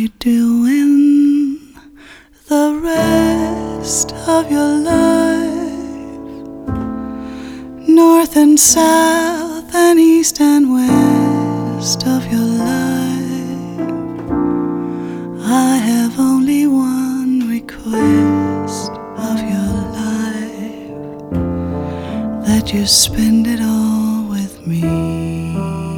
you doing the rest of your life? North and south and east and west of your life. I have only one request of your life, that you spend it all with me.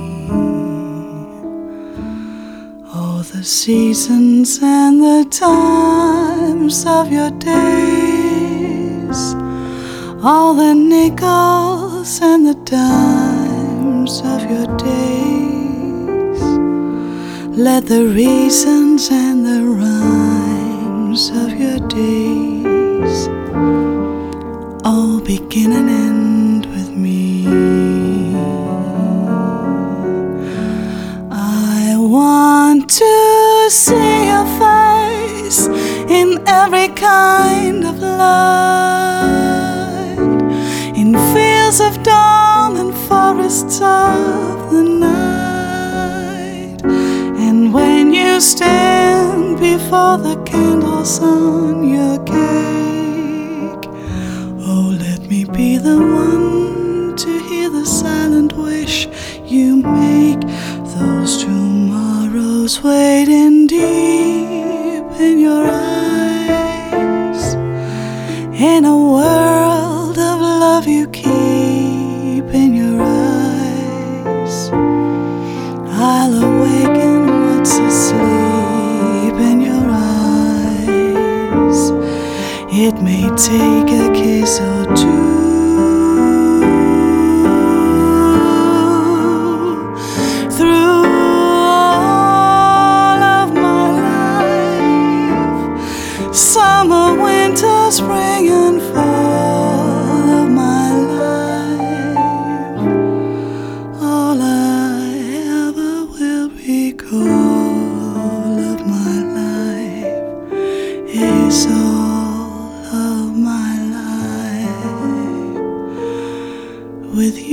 Oh, the seasons and the times of your days, all the nickels and the dimes of your days. Let the reasons and the rhymes of your days all begin and end with me. I want to see your face in every kind of light, in fields of dawn and forests of the night. And when you stand before the candles on your cake, oh, let me be the one to hear the silent wish you make. Those tomorrows waiting deep in your eyes, in a world of love you keep in your eyes. I'll awaken what's asleep in your eyes. It may take a kiss or two, through all of my life, summer, winter, spring and fall of my life. All I ever will recall of my life is all of my life with you.